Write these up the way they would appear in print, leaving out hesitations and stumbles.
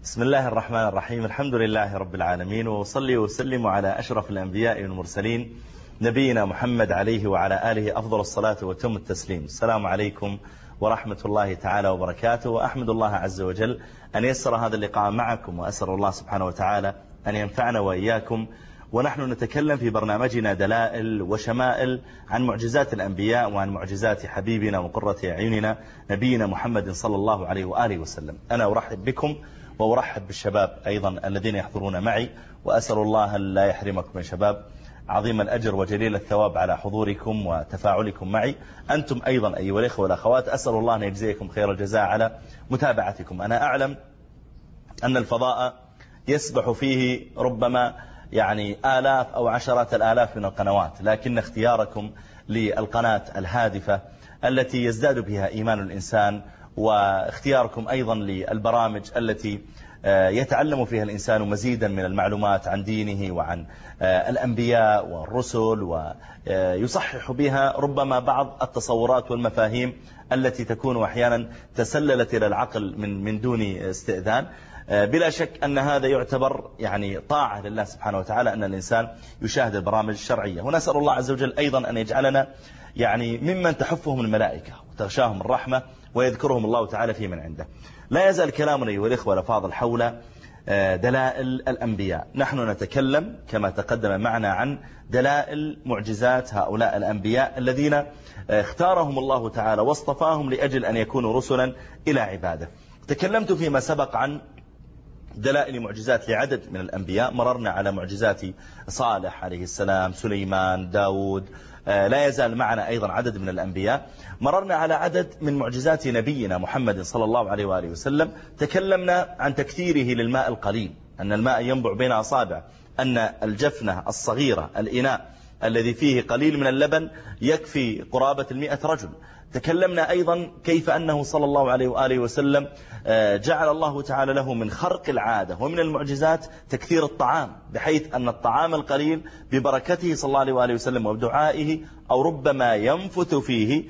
بسم الله الرحمن الرحيم. الحمد لله رب العالمين، وصلي وسلم على أشرف الأنبياء والمرسلين نبينا محمد عليه وعلى آله أفضل الصلاة وتم التسليم. السلام عليكم ورحمة الله تعالى وبركاته. وأحمد الله عز وجل أن يسر هذا اللقاء معكم، وأسأل الله سبحانه وتعالى أن ينفعنا وإياكم ونحن نتكلم في برنامجنا دلائل وشمائل عن معجزات الأنبياء وعن معجزات حبيبنا وقرة أعيننا نبينا محمد صلى الله عليه وآله وسلم. أنا أرحب بكم وأرحب بالشباب أيضا الذين يحضرون معي، وأسأل الله أن لا يحرمكم من شباب عظيم الأجر وجليل الثواب على حضوركم وتفاعلكم معي. أنتم أيضا أيها الأخوة والأخوات، أسأل الله أن يجزيكم خير الجزاء على متابعتكم. أنا أعلم أن الفضاء يسبح فيه ربما آلاف أو عشرات الآلاف من القنوات، لكن اختياركم للقناة الهادفة التي يزداد بها إيمان الإنسان، واختياركم أيضا للبرامج التي يتعلم فيها الإنسان مزيدا من المعلومات عن دينه وعن الأنبياء والرسل، ويصحح بها ربما بعض التصورات والمفاهيم التي تكون أحيانا تسللت إلى العقل من دون استئذان. بلا شك أن هذا يعتبر طاعة لله سبحانه وتعالى أن الإنسان يشاهد البرامج الشرعية. ونسأل الله عز وجل أيضا أن يجعلنا ممن تحفهم الملائكة وتغشاهم الرحمة ويذكرهم الله تعالى في من عنده. لا يزال كلامنا أيها الإخوة الأفاضل حول دلائل الأنبياء. نحن نتكلم كما تقدم معنا عن دلائل معجزات هؤلاء الأنبياء الذين اختارهم الله تعالى واصطفاهم لأجل أن يكونوا رسلا إلى عباده. تكلمت فيما سبق عن دلائل معجزات لعدد من الأنبياء. مررنا على معجزات صالح عليه السلام، سليمان، داود، لا يزال معنا أيضا عدد من الأنبياء. مررنا على عدد من معجزات نبينا محمد صلى الله عليه وآله وسلم. تكلمنا عن تكثيره للماء القليل، أن الماء ينبع بين أصابع، أن الجفنة الصغيرة الإناء الذي فيه قليل من اللبن يكفي قرابة 100 رجل. تكلمنا أيضا كيف أنه صلى الله عليه وآله وسلم جعل الله تعالى له من خرق العادة ومن المعجزات تكثير الطعام، بحيث أن الطعام القليل ببركته صلى الله عليه وآله وسلم وبدعائه أو ربما ينفث فيه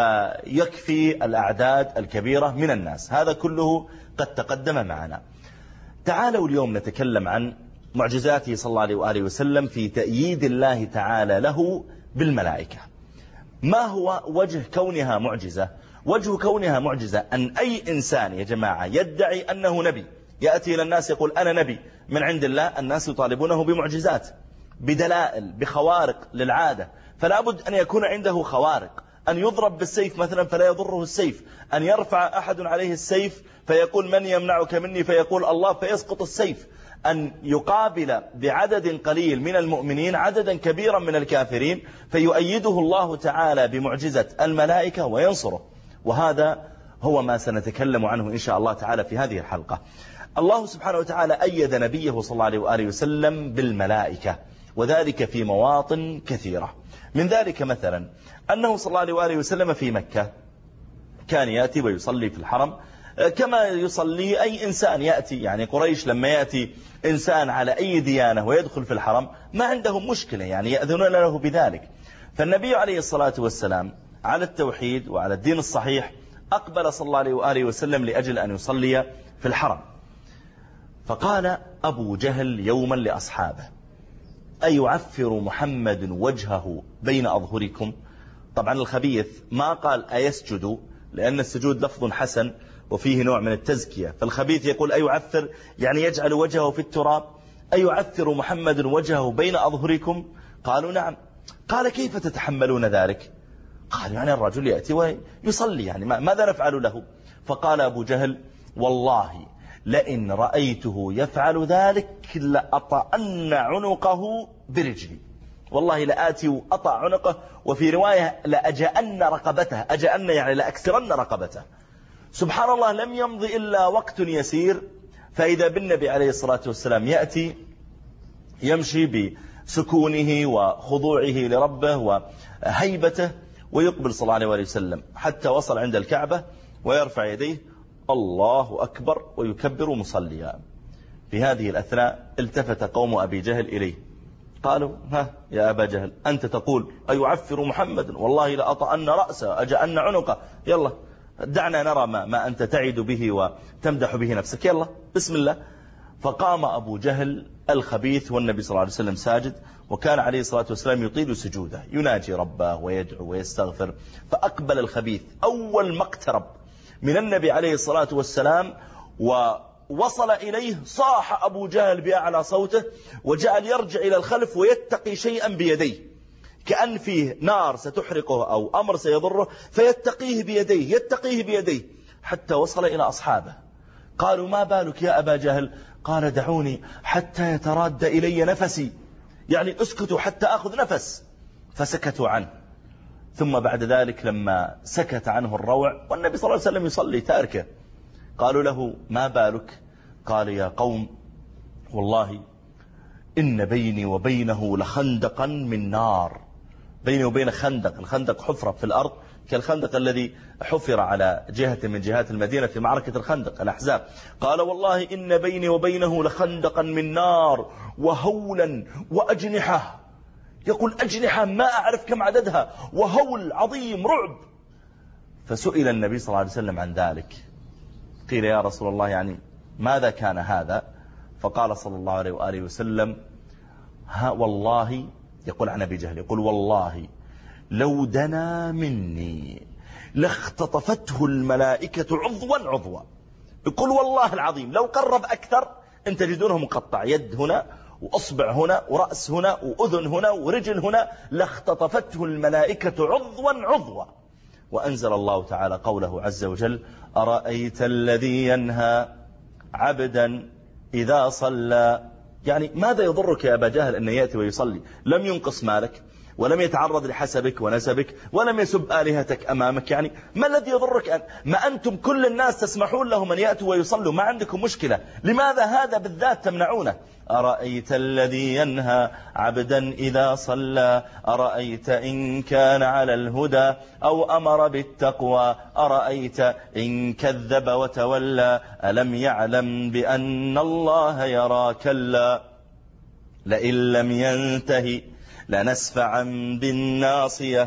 فيكفي الأعداد الكبيرة من الناس. هذا كله قد تقدم معنا. تعالوا اليوم نتكلم عن معجزاته صلى الله عليه وآله وسلم في تأييد الله تعالى له بالملائكة. ما هو وجه كونها معجزة؟ وجه كونها معجزة أن أي إنسان يا جماعة يدعي أنه نبي، يأتي إلى الناس يقول أنا نبي من عند الله، الناس يطالبونه بمعجزات، بدلائل، بخوارق للعادة. فلا بد أن يكون عنده خوارق، أن يضرب بالسيف مثلا فلا يضره السيف، أن يرفع أحد عليه السيف فيقول من يمنعك مني، فيقول الله فيسقط السيف، أن يقابل بعدد قليل من المؤمنين عددا كبيرا من الكافرين فيؤيده الله تعالى بمعجزة الملائكة وينصره. وهذا هو ما سنتكلم عنه إن شاء الله تعالى في هذه الحلقة. الله سبحانه وتعالى أيد نبيه صلى الله عليه وآله وسلم بالملائكة، وذلك في مواطن كثيرة. من ذلك مثلا أنه صلى الله عليه وآله وسلم في مكة كان يأتي ويصلي في الحرم كما يصلي أي إنسان يأتي. قريش لما يأتي إنسان على أي ديانة ويدخل في الحرم ما عندهم مشكلة، يأذنون له بذلك. فالنبي عليه الصلاة والسلام على التوحيد وعلى الدين الصحيح أقبل صلى الله عليه وآله وسلم لأجل أن يصلي في الحرم. فقال أبو جهل يوما لأصحابه أيعفر محمد وجهه بين أظهركم؟ طبعا الخبيث ما قال أيسجد، لأن السجود لفظ حسن وفيه نوع من التزكية، فالخبيث يقول أيعفر يجعل وجهه في التراب. أيعفر محمد وجهه بين أظهركم؟ قالوا نعم. قال كيف تتحملون ذلك؟ قال الرجل يأتي ويصلي، ماذا نفعل له؟ فقال أبو جهل والله لئن رأيته يفعل ذلك لأطأن عنقه برجلي، والله لآتي وأطأ عنقه، وفي رواية لأجأن رقبته، أجأن لأكسرن رقبته. سبحان الله، لم يمض إلا وقت يسير فإذا بالنبي عليه الصلاة والسلام يأتي يمشي بسكونه وخضوعه لربه وهيبته، ويقبل صلى الله عليه وسلم حتى وصل عند الكعبة ويرفع يديه الله أكبر ويكبر مصليا. في هذه الأثناء التفت قوم أبي جهل إليه قالوا ها يا أبا جهل أنت تقول أيعفر محمد والله لأطأن رأسه أجأن عنقه، يلا دعنا نرى ما أنت تعد به وتمدح به نفسك، يلا بسم الله. فقام أبو جهل الخبيث والنبي صلى الله عليه وسلم ساجد، وكان عليه الصلاة والسلام يطيل سجوده يناجي ربه ويدعو ويستغفر. فأقبل الخبيث أول ما اقترب من النبي عليه الصلاة والسلام ووصل إليه صاح أبو جهل بأعلى صوته، وجعل يرجع إلى الخلف ويتقي شيئا بيديه كأن فيه نار ستحرقه أو أمر سيضره، فيتقيه بيديه يتقيه بيديه حتى وصل إلى أصحابه. قالوا ما بالك يا أبا جهل؟ قال دعوني حتى يتراد إلي نفسي، يعني اسكتوا حتى أخذ نفس. فسكتوا عنه. ثم بعد ذلك لما سكت عنه الروع والنبي صلى الله عليه وسلم يصلي تاركه، قالوا له ما بالك؟ قال يا قوم والله إن بيني وبينه لخندقا من نار. بيني وبين خندق، الخندق حفرة في الأرض كالخندق الذي حفر على جهة من جهات المدينة في معركة الخندق الأحزاب. قال والله إن بيني وبينه لخندقا من نار وهولا وأجنحة، يقول أجنحة ما أعرف كم عددها، وهول عظيم رعب. فسئل النبي صلى الله عليه وسلم عن ذلك، قيل يا رسول الله يعني ماذا كان هذا؟ فقال صلى الله عليه وآله وسلم والله، يقول عن أبي جهل، يقول والله لو دنا مني لاختطفته الملائكة عضوا عضوا. يقول والله العظيم لو قرب أكثر أنت تجدونه مقطع، يد هنا وأصبع هنا ورأس هنا وأذن هنا ورجل هنا، لاختطفته الملائكة عضوا عضوا. وأنزل الله تعالى قوله عز وجل أرأيت الذي ينهى عبدا إذا صلى. يعني ماذا يضرك يا أبا جهل أن يأتي ويصلي؟ لم ينقص مالك ولم يتعرض لحسبك ونسبك ولم يسب آلهتك أمامك، يعني ما الذي يضرك ما أنتم كل الناس تسمحون لهم أن يأتوا ويصلوا، ما عندكم مشكلة، لماذا هذا بالذات تمنعونه؟ أرأيت الذي ينهى عبدا إذا صلى أرأيت إن كان على الهدى أو أمر بالتقوى أرأيت إن كذب وتولى ألم يعلم بأن الله يرى كلا لئن لم ينتهي لنسفعا بالناصية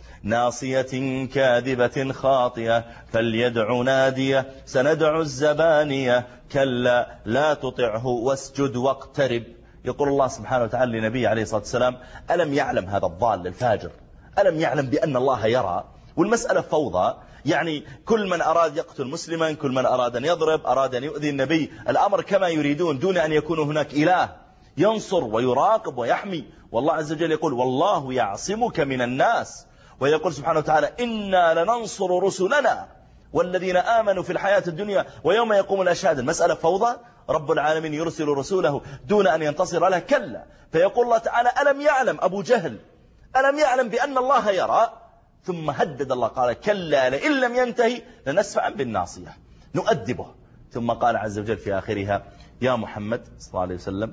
ناصية كاذبة خاطئة فليدع نادية سندع الزبانية كلا لا تطعه واسجد واقترب. يقول الله سبحانه وتعالى لنبيه عليه الصلاة والسلام ألم يعلم هذا الضال الفاجر، ألم يعلم بأن الله يرى؟ والمسألة فوضى، يعني كل من أراد يقتل مسلما، كل من أراد أن يضرب، أراد أن يؤذي النبي، الأمر كما يريدون دون أن يكون هناك إله ينصر ويراقب ويحمي. والله عز وجل يقول والله يعصمك من الناس، ويقول سبحانه وتعالى إنا لننصر رسلنا والذين آمنوا في الحياة الدنيا ويوم يقوم الأشهاد. المسألة فوضى، رب العالمين يرسل رسوله دون أن ينتصر له، كلا. فيقول الله تعالى ألم يعلم أبو جهل، ألم يعلم بأن الله يرى؟ ثم هدد الله قال كلا لئن لم ينتهي لنسفعا بالناصية نؤدبه. ثم قال عز وجل في آخرها يا محمد صلى الله عليه وسلم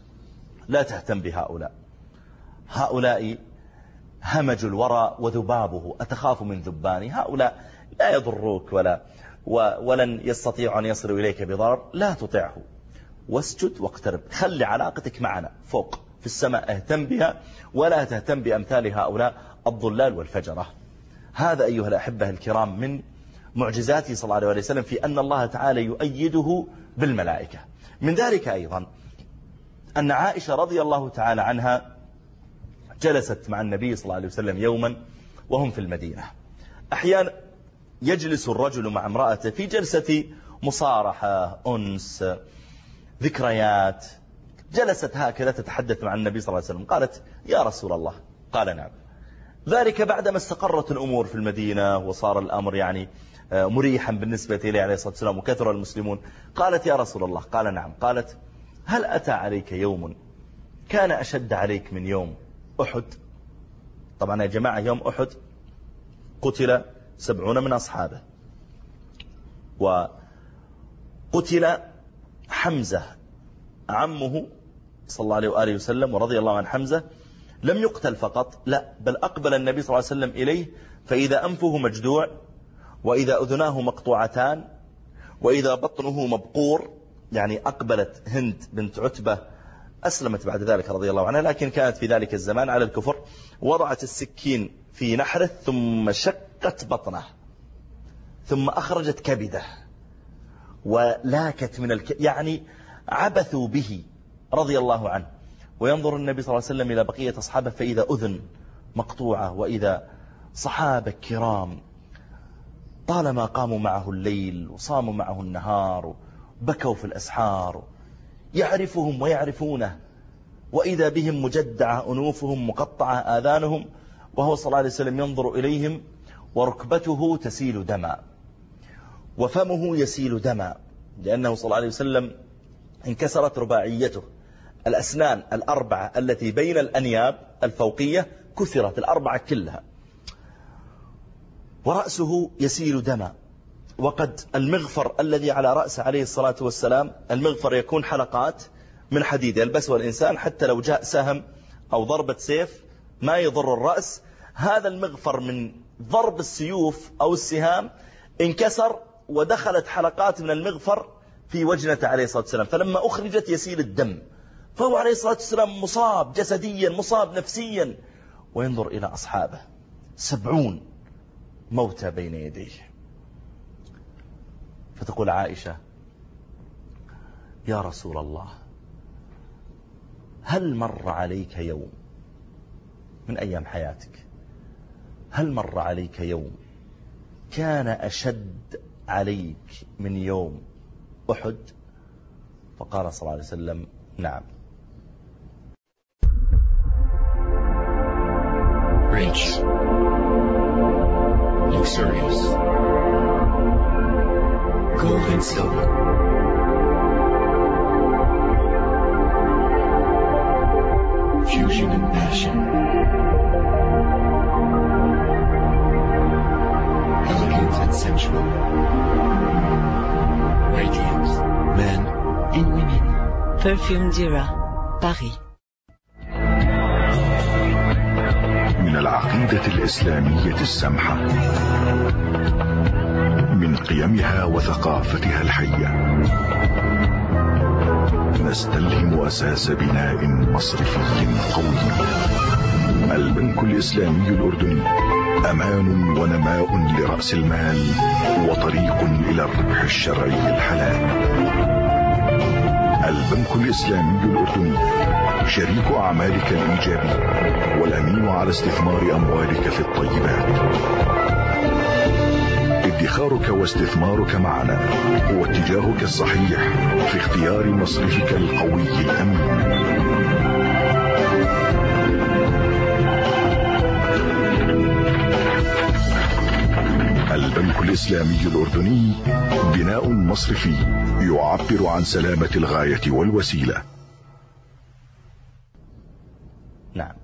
لا تهتم بهؤلاء، هؤلاء همج الورى وذبابه أتخاف من ذباني، هؤلاء لا يضروك ولن يستطيع أن يصلوا إليك بضرر، لا تطعه واسجد واقترب، خلي علاقتك معنا فوق في السماء، اهتم بها ولا تهتم بأمثال هؤلاء الضلال والفجرة. هذا أيها الأحبة الكرام من معجزاته صلى الله عليه وسلم في أن الله تعالى يؤيده بالملائكة. من ذلك أيضا أن عائشة رضي الله تعالى عنها جلست مع النبي صلى الله عليه وسلم يوما وهم في المدينة. أحيانا يجلس الرجل مع امرأته في جلسة مصارحة أنس ذكريات، جلست هكذا تتحدث مع النبي صلى الله عليه وسلم. قالت يا رسول الله، قال نعم. ذلك بعدما استقرت الأمور في المدينة وصار الأمر يعني مريحا بالنسبة إليه عليه الصلاة والسلام وكثر المسلمون. قالت يا رسول الله، قال نعم. قالت هل أتى عليك يوم كان أشد عليك من يوم أحد؟ طبعا يا جماعة يوم أحد قتل 70 من أصحابه، وقتل حمزة عمه صلى الله عليه وآله وسلم ورضي الله عن حمزة. لم يقتل فقط، لا بل أقبل النبي صلى الله عليه وسلم إليه فإذا أنفه مجدوع وإذا أذناه مقطوعتان وإذا بطنه مبقور. يعني أقبلت هند بنت عتبة، أسلمت بعد ذلك رضي الله عنها، لكن كانت في ذلك الزمان على الكفر، وضعت السكين في نحره ثم شقت بطنه ثم أخرجت كبده ولاكت من يعني عبثوا به رضي الله عنه. وينظر النبي صلى الله عليه وسلم إلى بقية أصحابه فإذا أذن مقطوعة، وإذا صحابة كرام طالما قاموا معه الليل وصاموا معه النهار وبكوا في الأسحار، يعرفهم ويعرفونه، وإذا بهم مجدعة أنوفهم مقطعة آذانهم، وهو صلى الله عليه وسلم ينظر إليهم وركبته تسيل دما وفمه يسيل دما، لأنه صلى الله عليه وسلم انكسرت رباعيته، الأسنان الأربعة التي بين الأنياب الفوقية كثرت الأربعة كلها، ورأسه يسيل دما. وقد المغفر الذي على رأسه عليه الصلاة والسلام، المغفر يكون حلقات من حديد يلبسه الإنسان حتى لو جاء سهم أو ضربة سيف ما يضر الرأس. هذا المغفر من ضرب السيوف أو السهام انكسر، ودخلت حلقات من المغفر في وجنة عليه الصلاة والسلام، فلما أخرجت يسيل الدم، فهو عليه الصلاة والسلام مصاب جسديا مصاب نفسيا، وينظر إلى أصحابه 70 موتى بين يديه. فتقول عائشة: يا رسول الله، هل مر عليك يوم من أيام حياتك، هل مر عليك يوم كان أشد عليك من يوم أحد؟ فقال صلى الله عليه وسلم: نعم. Rich, luxurious, gold and silver, fusion and passion, elegant and sensual, radiant, men and women. Perfume Dura, Paris. من العقيدة الإسلامية السمحة، من قيمها وثقافتها الحية، نستلهم أساس بناء مصرفي قوي. البنك الإسلامي الأردني أمان ونماء لرأس المال، وطريق إلى الربح الشرعي الحلال. البنك الإسلامي الأردني شريك أعمالك الإيجابي، والأمين على استثمار أموالك في الطيبات. ادخارك واستثمارك معنا هو اتجاهك الصحيح في اختيار مصرفك القوي الأمين. البنك الإسلامي الأردني بناء مصرفي يعبر عن سلامة الغاية والوسيلة. نعم.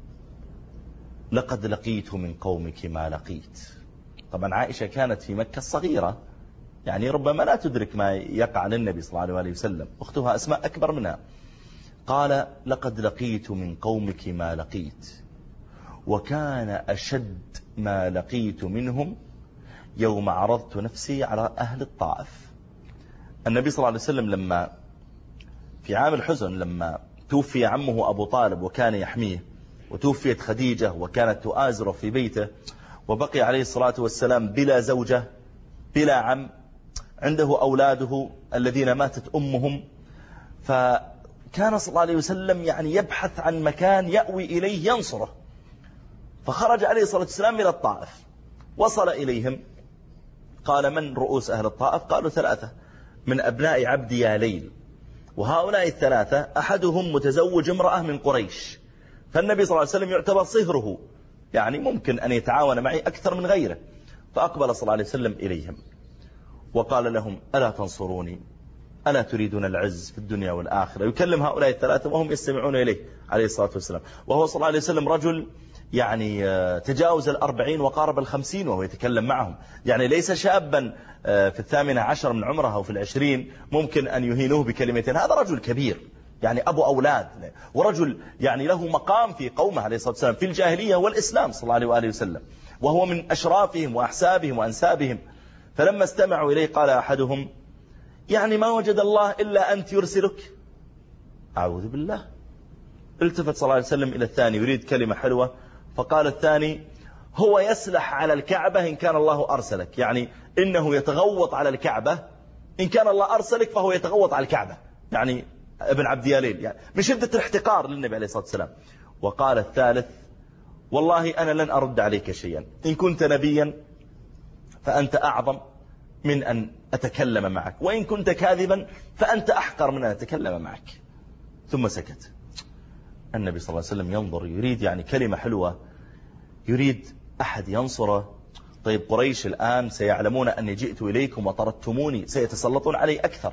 لقد لقيت من قومك ما لقيت. طبعا عائشة كانت في مكة الصغيرة، يعني ربما لا تدرك ما يقع للنبي صلى الله عليه وسلم، أختها أسماء أكبر منها. قال: لقد لقيت من قومك ما لقيت، وكان أشد ما لقيت منهم يوم عرضت نفسي على أهل الطائف. النبي صلى الله عليه وسلم لما في عام الحزن، لما توفي عمه أبو طالب وكان يحميه، وتوفيت خديجة وكانت تؤازره في بيته، وبقي عليه الصلاة والسلام بلا زوجة بلا عم، عنده أولاده الذين ماتت أمهم، فكان صلى الله عليه وسلم يعني يبحث عن مكان يأوي إليه ينصره. فخرج عليه الصلاة والسلام إلى الطائف، وصل إليهم، قال: من رؤوس أهل الطائف؟ قالوا: 3 من أبناء عبد يا ليل، وهؤلاء ال3 أحدهم متزوج امرأة من قريش، فالنبي صلى الله عليه وسلم يعتبر صهره، يعني ممكن أن يتعاون معي أكثر من غيره. فأقبل صلى الله عليه وسلم إليهم وقال لهم: ألا تنصروني؟ ألا تريدون العز في الدنيا والآخرة؟ يكلم هؤلاء ال3 وهم يستمعون إليه عليه الصلاة والسلام، وهو صلى الله عليه وسلم رجل يعني تجاوز 40 وقارب 50 وهو يتكلم معهم، يعني ليس شابا في 18 من عمره أو في 20 ممكن أن يهينوه بكلمتين. هذا رجل كبير، يعني أبو أولاد، ورجل يعني له مقام في قومه عليه الصلاة والسلام في الجاهلية والإسلام صلى الله عليه وآله وسلم، وهو من أشرافهم وأحسابهم وأنسابهم. فلما استمعوا إليه قال أحدهم: يعني ما وجد الله إلا أنت يرسلك؟ أعوذ بالله. التفت صلى الله عليه وسلم إلى الثاني يريد كلمة حلوة، فقال الثاني: هو يسلح على الكعبة إن كان الله أرسلك، يعني إنه يتغوط على الكعبة، إن كان الله أرسلك فهو يتغوط على الكعبة، يعني ابن عبد ياليل، يعني من شدة الاحتقار للنبي عليه الصلاة والسلام. وقال الثالث: والله أنا لن أرد عليك شيئا، إن كنت نبيا فأنت أعظم من أن أتكلم معك، وإن كنت كاذبا فأنت أحقر من أن أتكلم معك. ثم سكت. النبي صلى الله عليه وسلم ينظر، يريد يعني كلمة حلوة، يريد أحد ينصره. طيب قريش الآن سيعلمون أني جئت إليكم وطردتموني، سيتسلطون علي أكثر.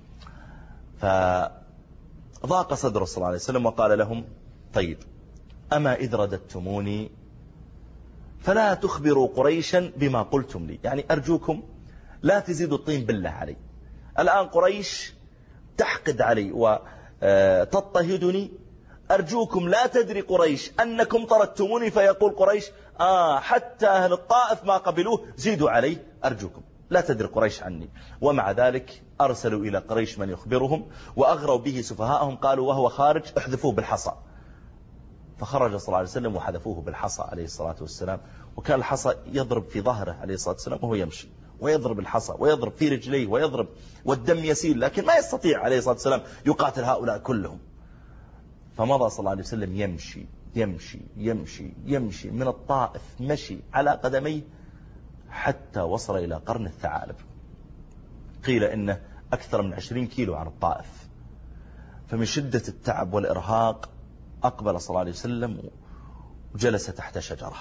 فضاق صدر صلى الله عليه وسلم وقال لهم: طيب أما إذ رددتموني فلا تخبروا قريشا بما قلتم لي، يعني أرجوكم لا تزيدوا الطين بالله علي. الآن قريش تحقد علي وتضطهدني، أرجوكم لا تدري قريش أنكم طردتموني فيقول قريش حتى أهل الطائف ما قبلوه، زيدوا علي، أرجوكم لا تدري قريش عني. ومع ذلك أرسلوا إلى قريش من يخبرهم، وأغروا به سفهاءهم، قالوا وهو خارج احذفوه بالحصى. فخرج صلى الله عليه وسلم وحذفوه بالحصى عليه الصلاة والسلام. وكان الحصى يضرب في ظهره عليه الصلاة والسلام وهو يمشي، ويضرب الحصى ويضرب في رجليه ويضرب، والدم يسيل، لكن ما يستطيع عليه الصلاة والسلام يقاتل هؤلاء كلهم. فمضى صلى الله عليه وسلم يمشي يمشي يمشي يمشي من الطائف، مشي على قدميه حتى وصل إلى قرن الثعالب. قيل إنه أكثر من 20 كيلو عن الطائف. فمن شدة التعب والإرهاق أقبل صلى الله عليه وسلم وجلس تحت شجرة.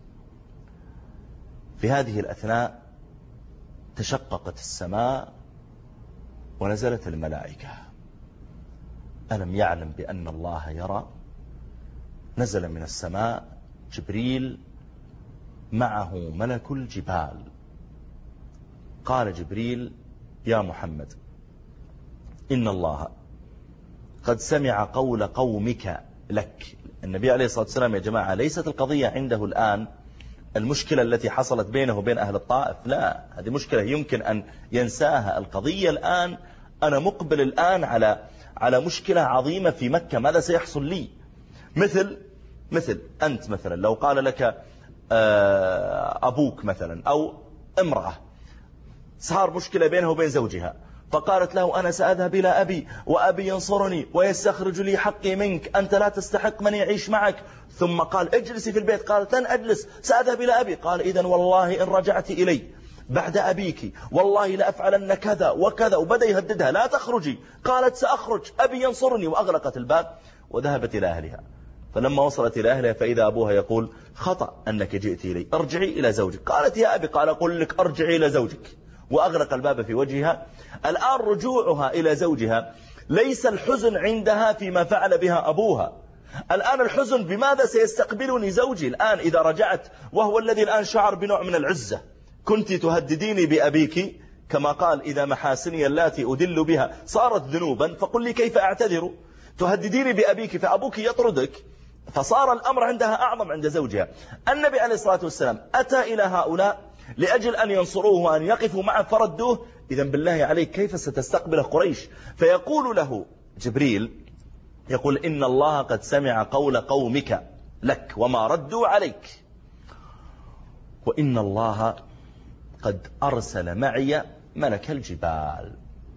في هذه الأثناء تشققت السماء ونزلت الملائكة. ألم يعلم بأن الله يرى؟ نزل من السماء جبريل معه ملك الجبال. قال جبريل: يا محمد، إن الله قد سمع قول قومك لك. النبي عليه الصلاة والسلام يا جماعة ليست القضية عنده الآن المشكلة التي حصلت بينه وبين أهل الطائف، لا، هذه مشكلة يمكن أن ينساها. القضية الآن أنا مقبل الآن على مشكلة عظيمة في مكة، ماذا سيحصل لي؟ مثل أنت مثلا لو قال لك أبوك مثلا أو امرأة صار مشكلة بينه وبين زوجها، فقالت له: أنا سأذهب إلى أبي وأبي ينصرني ويستخرج لي حقي منك، أنت لا تستحق من يعيش معك. ثم قال: اجلسي في البيت. قالت: لن أجلس، سأذهب إلى أبي. قال: إذن والله إن رجعت إلي بعد أبيك والله لأفعلن كذا وكذا، وبدأ يهددها: لا تخرجي. قالت: سأخرج، أبي ينصرني، وأغلقت الباب وذهبت إلى أهلها. فلما وصلت إلى أهلها فإذا أبوها يقول: خطأ أنك جئت إلي، ارجعي إلى زوجك. قالت: يا أبي. قال: أقول لك ارجعي إلى زوجك، وأغلق الباب في وجهها. الآن رجوعها إلى زوجها ليس الحزن عندها فيما فعل بها أبوها، الآن الحزن بماذا سيستقبلني زوجي الآن إذا رجعت، وهو الذي الآن شعر بنوع من العزة. كنت تهدديني بأبيك، كما قال: إذا محاسني اللاتي أدل بها صارت ذنوبا فقل لي كيف أعتذر. تهدديني بأبيك فأبوك يطردك. فصار الأمر عندها أعظم عند زوجها. النبي عليه الصلاة والسلام أتى إلى هؤلاء لأجل أن ينصروه وأن يقفوا معه فردوه. إذن بالله عليك كيف ستستقبل قريش؟ فيقول له جبريل، يقول: إن الله قد سمع قول قومك لك وما ردوا عليك، وإن الله قد أرسل معي ملك الجبال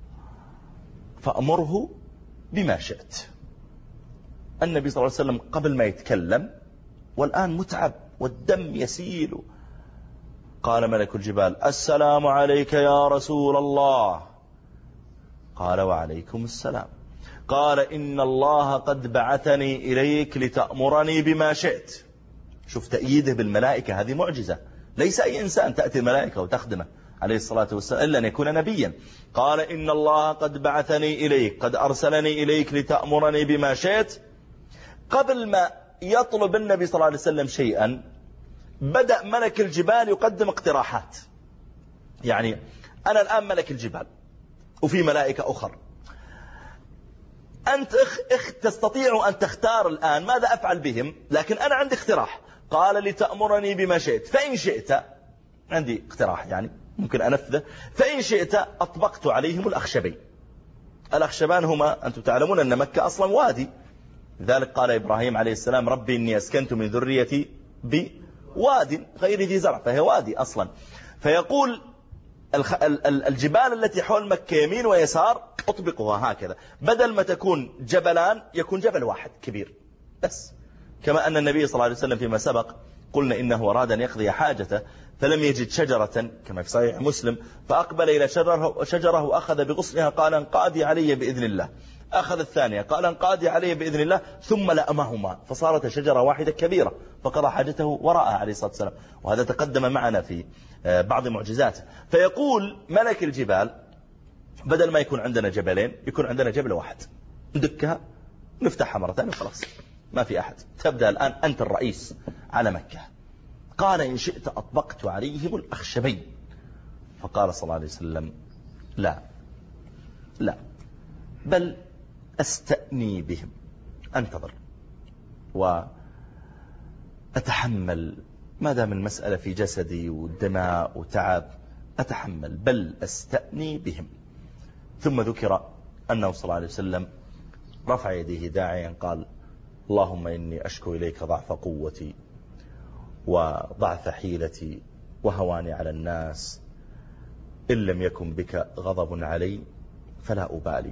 فأمره بما شئت. النبي صلى الله عليه وسلم قبل ما يتكلم والآن متعب والدم يسيل، قال ملك الجبال: السلام عليك يا رسول الله. قال: وعليكم السلام. قال: إن الله قد بعثني إليك لتأمرني بما شئت. شوف تأييده بالملائكة، هذه معجزة، ليس أي إنسان تأتي الملائكة وتخدمه عليه الصلاة والسلام إلا أن يكون نبيا. قال: إن الله قد بعثني إليك، قد أرسلني إليك لتأمرني بما شئت. قبل ما يطلب النبي صلى الله عليه وسلم شيئا بدأ ملك الجبال يقدم اقتراحات. يعني أنا الآن ملك الجبال وفي ملائكة أخر، أنت تستطيع أن تختار الآن ماذا أفعل بهم، لكن أنا عندي اقتراح. قال: لتأمرني بما شئت، فإن شئت، عندي اقتراح يعني ممكن أنفذه، فإن شئت أطبقت عليهم الأخشبين. الأخشبان هما، أنتم تعلمون أن مكة أصلا وادي، لذلك قال إبراهيم عليه السلام: ربي إني أسكنت من ذريتي بواد غير ذي زرع، فهي وادي أصلا. فيقول الجبال التي حول مكة يمين ويسار أطبقها هكذا، بدل ما تكون جبلان يكون جبل واحد كبير بس. كما أن النبي صلى الله عليه وسلم فيما سبق قلنا إنه أراد أن يقضي حاجته فلم يجد شجرة كما في صحيح مسلم، فأقبل إلى شجرة وأخذ بغصنها قال انقادي علي بإذن الله، أخذ الثانية قال انقادي علي بإذن الله، ثم لأمهما فصارت شجرة واحدة كبيرة فقضى حاجته وراءها عليه الصلاة والسلام. وهذا تقدم معنا في بعض معجزاته. فيقول ملك الجبال بدل ما يكون عندنا جبلين يكون عندنا جبل واحد، ندكها نفتحها مرتين وخلاص ما في أحد، تبدأ الآن أنت الرئيس على مكة. قال إن شئت أطبقت عليهم الأخشبين. فقال صلى الله عليه وسلم لا بل أستأني بهم، أنتظر وأتحمل ما دام المسألة في جسدي والدماء وتعب، أتحمل بل أستأني بهم. ثم ذكر أنه صلى الله عليه وسلم رفع يديه داعيا قال اللهم إني أشكو إليك ضعف قوتي وضعف حيلتي وهواني على الناس، إن لم يكن بك غضب علي فلا أبالي،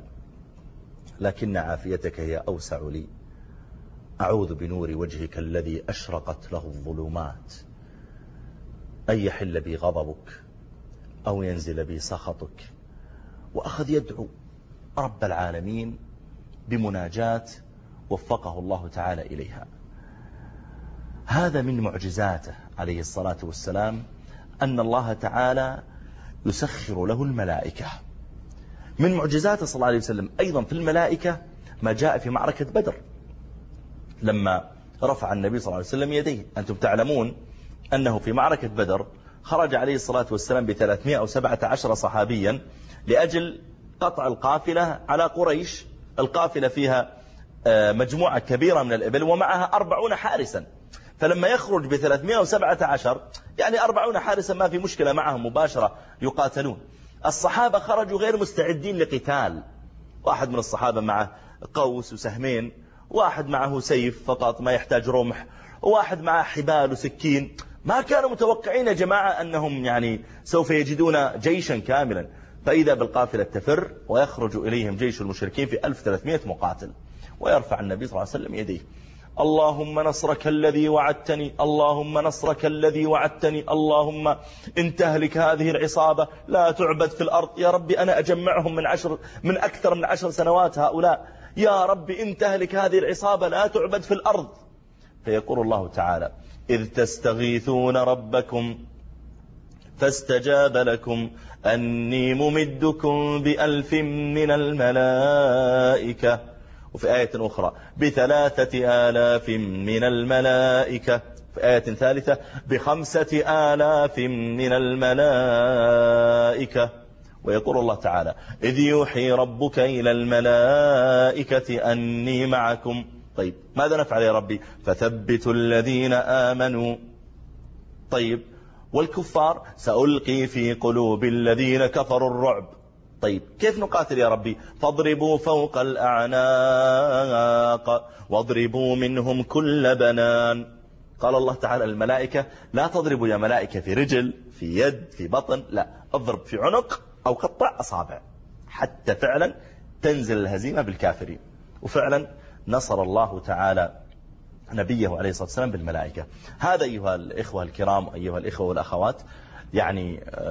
لكن عافيتك هي أوسع لي، أعوذ بنور وجهك الذي أشرقت له الظلمات أن يحل بي غضبك أو ينزل بي سخطك. وأخذ يدعو رب العالمين بمناجات وفقه الله تعالى إليها. هذا من معجزاته عليه الصلاة والسلام أن الله تعالى يسخر له الملائكة. من معجزاته صلى الله عليه وسلم أيضا في الملائكة ما جاء في معركة بدر لما رفع النبي صلى الله عليه وسلم يديه. أنتم تعلمون أنه في معركة بدر خرج عليه الصلاة والسلام ب317 صحابيا لأجل قطع القافلة على قريش. القافلة فيها مجموعة كبيرة من الإبل ومعها 40 حارسا، فلما يخرج ب317 يعني 40 حارسا ما في مشكلة معهم مباشرة يقاتلون. الصحابة خرجوا غير مستعدين لقتال، واحد من الصحابة معه قوس وسهمين، واحد معه سيف فقط ما يحتاج رمح، وواحد معه حبال وسكين. ما كانوا متوقعين يا جماعة أنهم يعني سوف يجدون جيشا كاملا. فإذا بالقافلة تفر ويخرج إليهم جيش المشركين في 1300 مقاتل، ويرفع النبي صلى الله عليه وسلم يديه اللهم نصرك الذي وعدتني، اللهم نصرك الذي وعدتني، اللهم إن تهلك هذه العصابة لا تعبد في الأرض. يا ربي أنا أجمعهم من أكثر من 10 سنوات هؤلاء، يا ربي إن تهلك هذه العصابة لا تعبد في الأرض. فيقول الله تعالى إذ تستغيثون ربكم فاستجاب لكم أني ممدكم ب1000 من الملائكة، وفي آية أخرى ب3000 من الملائكة، في آية ثالثة ب5000 من الملائكة. ويقول الله تعالى إذ يوحي ربك إلى الملائكة أني معكم. طيب ماذا نفعل يا ربي؟ فثبتوا الذين آمنوا. طيب والكفار سألقي في قلوب الذين كفروا الرعب. طيب كيف نقاتل يا ربي؟ فاضربوا فوق الأعناق واضربوا منهم كل بنان. قال الله تعالى الملائكة لا تضربوا يا ملائكة في رجل في يد في بطن، لا، اضرب في عنق أو قطع أصابع حتى فعلا تنزل الهزيمة بالكافرين. وفعلا نصر الله تعالى نبيه عليه الصلاة والسلام بالملائكة. هذا أيها الإخوة الكرام أيها الإخوة والأخوات يعني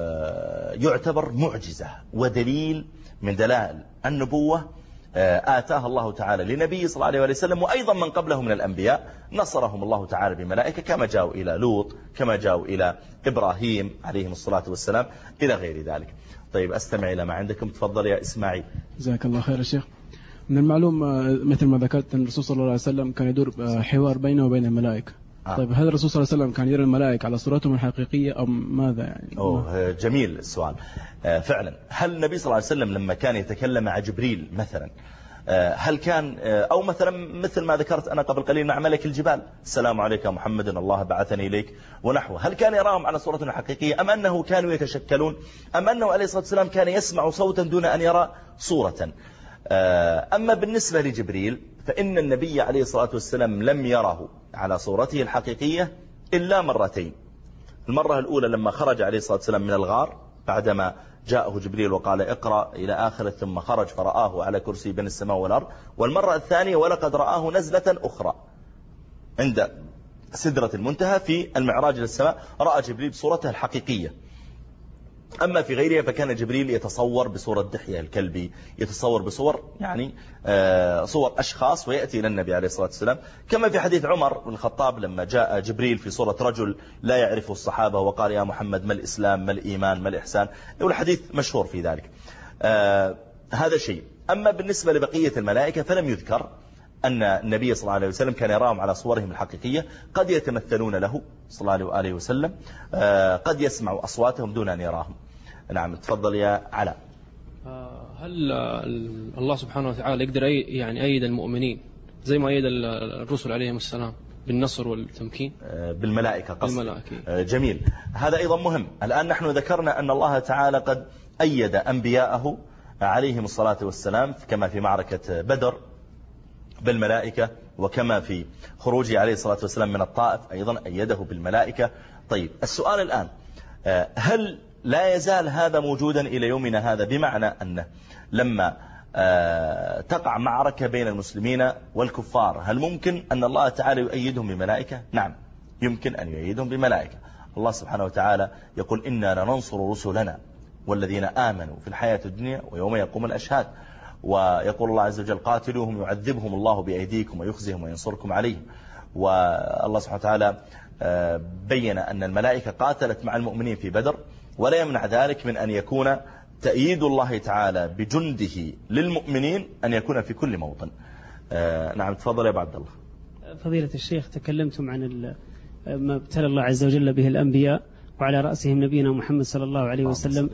يعتبر معجزة ودليل من دلائل النبوة آتاها الله تعالى لنبي صلى الله عليه وسلم، وأيضا من قبله من الأنبياء نصرهم الله تعالى بملائكة كما جاءوا إلى لوط، كما جاءوا إلى إبراهيم عليهم الصلاة والسلام إلى غير ذلك. طيب أستمع إلى ما عندكم، تفضل يا إسماعيل. جزاك الله خير يا شيخ. من المعلوم مثل ما ذكرت أن الرسول صلى الله عليه وسلم كان يدور حوار بينه وبين الملائكة. طيب هل الرسول صلى الله عليه وسلم كان يرى الملائكة على صورتهم الحقيقية أو ماذا يعني؟ جميل السؤال. فعلا هل النبي صلى الله عليه وسلم لما كان يتكلم مع جبريل مثلا هل كان أو مثلا مثل ما ذكرت أنا قبل قليل مع ملك الجبال السلام عليك يا محمد الله بعثني إليك ونحوه، هل كان يراهم على صورة حقيقية أم أنه كانوا يتشكلون أم أنه عليه الصلاة والسلام كان يسمع صوتا دون أن يرى صورة؟ أما بالنسبة لجبريل فإن النبي عليه الصلاة والسلام لم يره على صورته الحقيقية إلا مرتين. المرة الأولى لما خرج عليه الصلاة والسلام من الغار بعدما جاءه جبريل وقال اقرأ إلى آخر، ثم خرج فرآه على كرسي بين السماء والأرض. والمرة الثانية ولقد رآه نزلة أخرى عند سدرة المنتهى في المعراج للسماء، رأى جبريل بصورته الحقيقية. أما في غيرها فكان جبريل يتصور بصورة دحية الكلبي، يتصور بصور يعني صور أشخاص ويأتي إلى النبي عليه الصلاة والسلام، كما في حديث عمر بن الخطاب لما جاء جبريل في صورة رجل لا يعرفه الصحابة وقال يا محمد ما الإسلام ما الإيمان ما الإحسان، والحديث مشهور في ذلك. هذا شيء. أما بالنسبة لبقية الملائكة فلم يذكر أن النبي صلى الله عليه وسلم كان يراهم على صورهم الحقيقية، قد يتمثلون له صلى الله عليه وسلم، قد يسمع أصواتهم دون أن يراهم. نعم تفضل يا علاء. هل الله سبحانه وتعالى يقدر يعني أيد المؤمنين زي ما أيد الرسل عليهم السلام بالنصر والتمكين؟ بالملائكة قصد. جميل، هذا أيضا مهم. الآن نحن ذكرنا أن الله تعالى قد أيد أنبياءه عليهم الصلاة والسلام كما في معركة بدر بالملائكة، وكما في خروجه عليه الصلاة والسلام من الطائف أيضا أيده بالملائكة. طيب السؤال الآن، هل لا يزال هذا موجودا إلى يومنا هذا؟ بمعنى أنه لما تقع معركة بين المسلمين والكفار هل ممكن أن الله تعالى يؤيدهم بملائكة؟ نعم يمكن أن يؤيدهم بملائكة. الله سبحانه وتعالى يقول إنا لننصر رسلنا والذين آمنوا في الحياة الدنيا ويوم يقوم الأشهاد. ويقول الله عز وجل قاتلوهم يعذبهم الله بأيديكم ويخزهم وينصركم عليهم. والله سبحانه وتعالى بين أن الملائكة قاتلت مع المؤمنين في بدر، ولا يمنع ذلك من أن يكون تأييد الله تعالى بجنده للمؤمنين أن يكون في كل موطن. نعم تفضل يا أبو عبد الله. فضيلة الشيخ، تكلمتم عن ما ابتلى الله عز وجل به الأنبياء وعلى رأسهم نبينا محمد صلى الله عليه وسلم،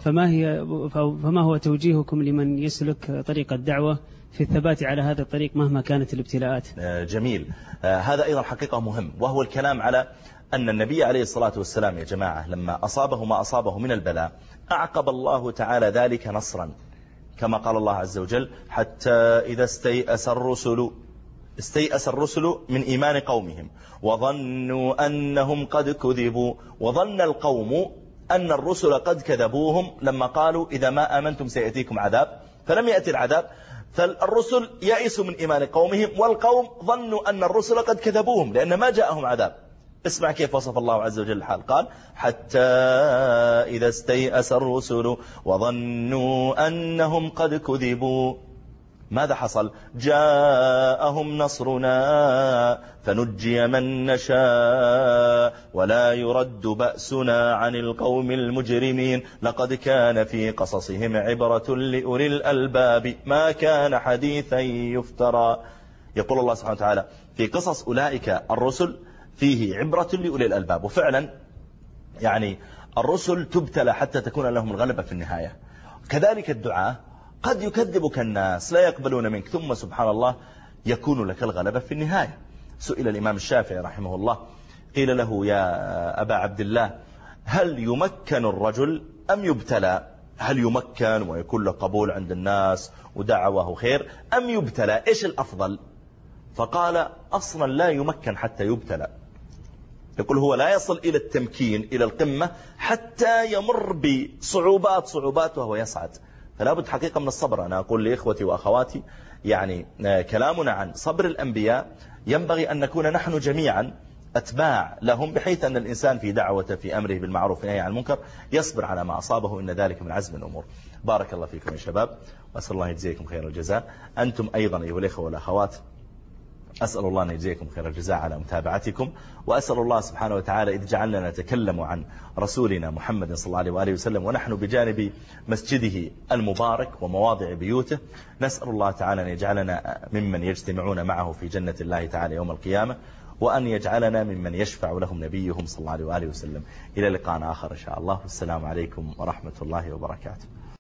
فما هو توجيهكم لمن يسلك طريق الدعوة في الثبات على هذا الطريق مهما كانت الابتلاءات؟ جميل، هذا أيضا حقيقة مهم، وهو الكلام على أن النبي عليه الصلاة والسلام يا جماعة لما أصابه ما أصابه من البلاء أعقب الله تعالى ذلك نصرا، كما قال الله عز وجل حتى إذا استيأس الرسل من إيمان قومهم وظنوا أنهم قد كذبوا. وظن القوم أن الرسل قد كذبوهم لما قالوا إذا ما آمنتم سيأتيكم عذاب، فلم يأتي العذاب، فالرسل يأسوا من إيمان قومهم، والقوم ظنوا أن الرسل قد كذبوهم لأن ما جاءهم عذاب. اسمع كيف وصف الله عز وجل الحال، قال حتى إذا استيأس الرسل وظنوا أنهم قد كذبوا. ماذا حصل؟ جاءهم نصرنا فنجي من نشاء ولا يرد بأسنا عن القوم المجرمين لقد كان في قصصهم عبرة لأولي الألباب ما كان حديثا يفترى. يقول الله سبحانه وتعالى في قصص أولئك الرسل فيه عبرة لأولي الألباب. وفعلا يعني الرسل تبتلى حتى تكون لهم الغلبة في النهاية. كذلك الدعاء قد يكذبك الناس لا يقبلون منك، ثم سبحان الله يكون لك الغلبة في النهاية. سئل الإمام الشافعي رحمه الله قيل له يا أبا عبد الله هل يمكن الرجل أم يبتلى؟ هل يمكن ويكون له قبول عند الناس ودعوه خير أم يبتلى؟ إيش الأفضل؟ فقال أصلا لا يمكن حتى يبتلى. يقول هو لا يصل إلى التمكين إلى القمة حتى يمر بصعوبات وهو يصعد. فلا بد حقيقة من الصبر. أنا أقول لإخوتي وأخواتي يعني كلامنا عن صبر الأنبياء ينبغي أن نكون نحن جميعا أتباع لهم، بحيث أن الإنسان في دعوته في أمره بالمعروف ونهيه عن المنكر يصبر على ما أصابه، إن ذلك من عزم الأمور. بارك الله فيكم يا شباب، وأسأل الله يجزيكم خير الجزاء. أنتم أيضا أيها الإخوة والأخوات أسأل الله أن يجزيكم خير الجزاء على متابعتكم، وأسأل الله سبحانه وتعالى إذ جعلنا نتكلم عن رسولنا محمد صلى الله عليه وآله وسلم ونحن بجانب مسجده المبارك ومواضع بيوته، نسأل الله تعالى أن يجعلنا ممن يجتمعون معه في جنة الله تعالى يوم القيامة، وأن يجعلنا ممن يشفع لهم نبيهم صلى الله عليه وآله وسلم. إلى لقاء آخر إن شاء الله، والسلام عليكم ورحمة الله وبركاته.